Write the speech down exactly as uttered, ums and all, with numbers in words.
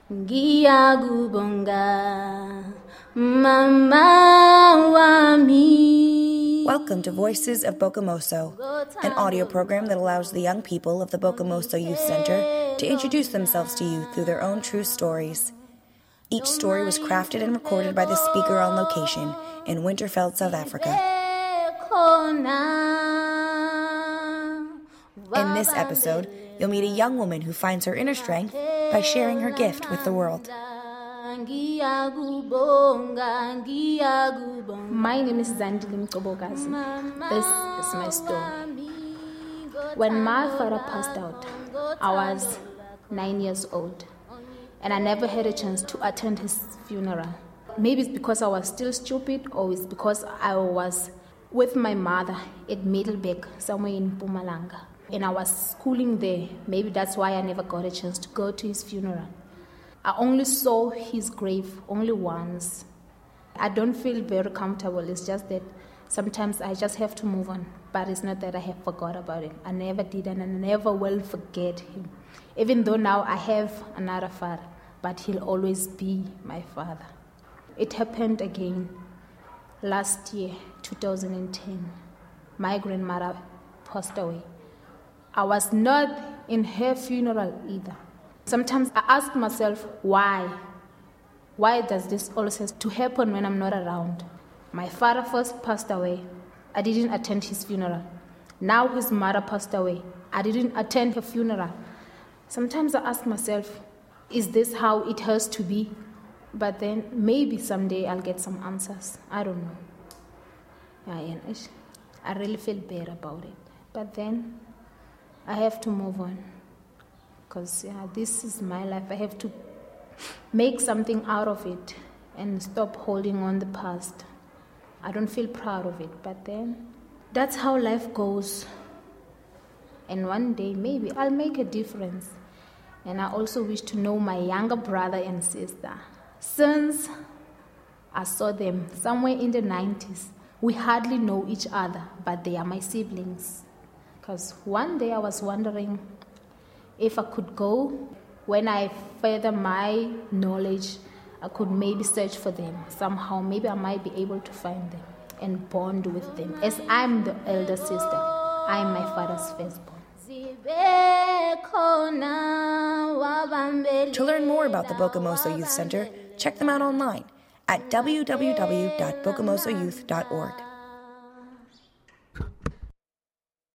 Ngiyakubonga mama wami. Welcome to Voices of Bokamoso, an audio program that allows the young people of the Bokamoso Youth Center to introduce themselves to you through their own true stories. Each story was crafted and recorded by the speaker on location in Winterveld, South Africa. In this episode, you'll meet a young woman who finds her inner strength by sharing her gift with the world. My name is Zandile Mkobokazi. This is my story. When my father passed out, I was nine years old, and I never had a chance to attend his funeral. Maybe it's because I was still stupid, or it's because I was with my mother at Middelburg, somewhere in Mpumalanga. And I was schooling there. Maybe that's why I never got a chance to go to his funeral. I only saw his grave only once. I don't feel very comfortable. It's just that sometimes I just have to move on. But it's not that I have forgot about him. I never did, and I never will forget him. Even though now I have another father, but he'll always be my father. It happened again last year, two thousand ten. My grandmother passed away. I was not in her funeral either. Sometimes I ask myself, why? Why does this always have to happen when I'm not around? My father first passed away. I didn't attend his funeral. Now his mother passed away. I didn't attend her funeral. Sometimes I ask myself, is this how it has to be? But then maybe someday I'll get some answers. I don't know. Yeah, I really feel bad about it. But then I have to move on, because yeah, this is my life. I have to make something out of it and stop holding on the past. I don't feel proud of it, but then that's how life goes. And one day, maybe I'll make a difference. And I also wish to know my younger brother and sister. Since I saw them somewhere in the nineties, we hardly know each other, but they are my siblings. Because one day I was wondering if I could go, when I further my knowledge, I could maybe search for them. Somehow, maybe I might be able to find them and bond with them. As I'm the elder sister, I'm my father's firstborn. To learn more about the Bokamoso Youth Center, check them out online at w w w dot bokamoso youth dot org.